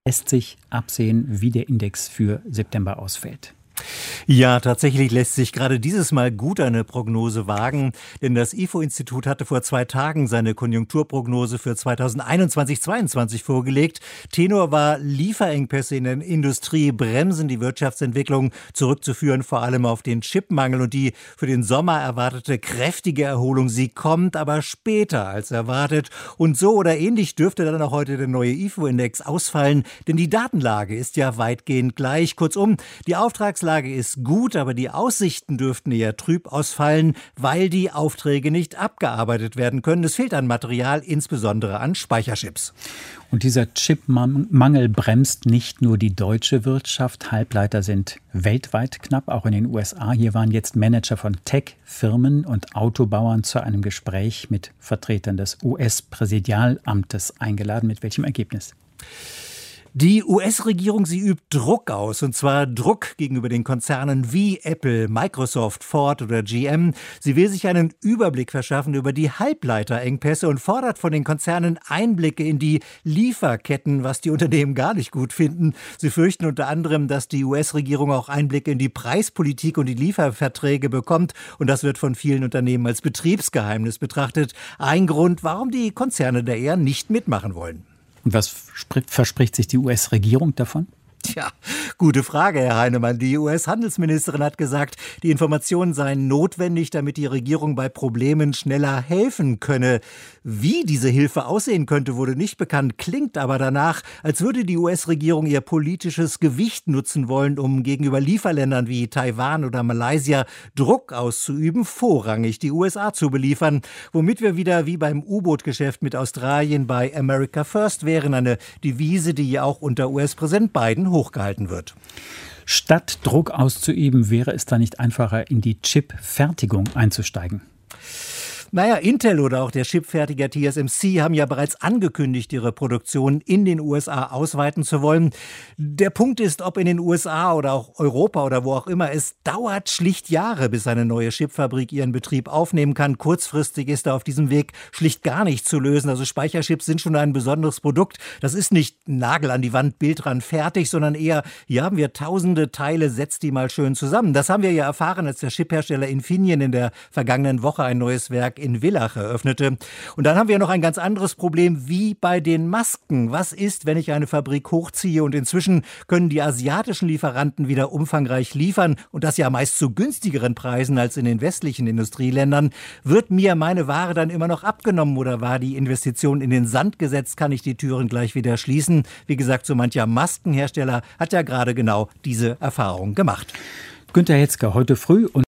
lässt sich absehen, wie der Index für September ausfällt? Ja, tatsächlich lässt sich gerade dieses Mal gut eine Prognose wagen, denn das IFO-Institut hatte vor 2 Tagen seine Konjunkturprognose für 2021-22 vorgelegt. Tenor war, Lieferengpässe in der Industrie bremsen die Wirtschaftsentwicklung, zurückzuführen vor allem auf den Chipmangel, und die für den Sommer erwartete kräftige Erholung, sie kommt aber später als erwartet. Und so oder ähnlich dürfte dann auch heute der neue IFO-Index ausfallen, denn die Datenlage ist ja weitgehend gleich. Kurzum, die Auftragslage ist gut, aber die Aussichten dürften eher trüb ausfallen, weil die Aufträge nicht abgearbeitet werden können. Es fehlt an Material, insbesondere an Speicherchips. Und dieser Chipmangel bremst nicht nur die deutsche Wirtschaft. Halbleiter sind weltweit knapp, auch in den USA. Hier waren jetzt Manager von Tech-Firmen und Autobauern zu einem Gespräch mit Vertretern des US-Präsidialamtes eingeladen. Mit welchem Ergebnis? Die US-Regierung, sie übt Druck aus, und zwar Druck gegenüber den Konzernen wie Apple, Microsoft, Ford oder GM. Sie will sich einen Überblick verschaffen über die Halbleiterengpässe und fordert von den Konzernen Einblicke in die Lieferketten, was die Unternehmen gar nicht gut finden. Sie fürchten unter anderem, dass die US-Regierung auch Einblicke in die Preispolitik und die Lieferverträge bekommt, und das wird von vielen Unternehmen als Betriebsgeheimnis betrachtet. Ein Grund, warum die Konzerne da eher nicht mitmachen wollen. Und was verspricht sich die US-Regierung davon? Tja, gute Frage, Herr Heinemann. Die US-Handelsministerin hat gesagt, die Informationen seien notwendig, damit die Regierung bei Problemen schneller helfen könne. Wie diese Hilfe aussehen könnte, wurde nicht bekannt, klingt aber danach, als würde die US-Regierung ihr politisches Gewicht nutzen wollen, um gegenüber Lieferländern wie Taiwan oder Malaysia Druck auszuüben, vorrangig die USA zu beliefern, womit wir wieder wie beim U-Boot-Geschäft mit Australien bei America First wären, eine Devise, die ja auch unter US-Präsident Biden hochgehalten wird. Statt Druck auszuüben, wäre es da nicht einfacher, in die Chip-Fertigung einzusteigen? Naja, Intel oder auch der Chipfertiger TSMC haben ja bereits angekündigt, ihre Produktion in den USA ausweiten zu wollen. Der Punkt ist, ob in den USA oder auch Europa oder wo auch immer, es dauert schlicht Jahre, bis eine neue Chipfabrik ihren Betrieb aufnehmen kann. Kurzfristig ist da auf diesem Weg schlicht gar nicht zu lösen. Also Speicherchips sind schon ein besonderes Produkt. Das ist nicht Nagel an die Wand, Bild dran, fertig, sondern eher, hier haben wir tausende Teile, setzt die mal schön zusammen. Das haben wir ja erfahren, als der Chiphersteller Infineon in der vergangenen Woche ein neues Werk in Villach eröffnete. Und dann haben wir noch ein ganz anderes Problem, wie bei den Masken. Was ist, wenn ich eine Fabrik hochziehe und inzwischen können die asiatischen Lieferanten wieder umfangreich liefern, und das ja meist zu günstigeren Preisen als in den westlichen Industrieländern? Wird mir meine Ware dann immer noch abgenommen, oder war die Investition in den Sand gesetzt? Kann ich die Türen gleich wieder schließen? Wie gesagt, so mancher Maskenhersteller hat ja gerade genau diese Erfahrung gemacht. Günter Hetzger heute früh.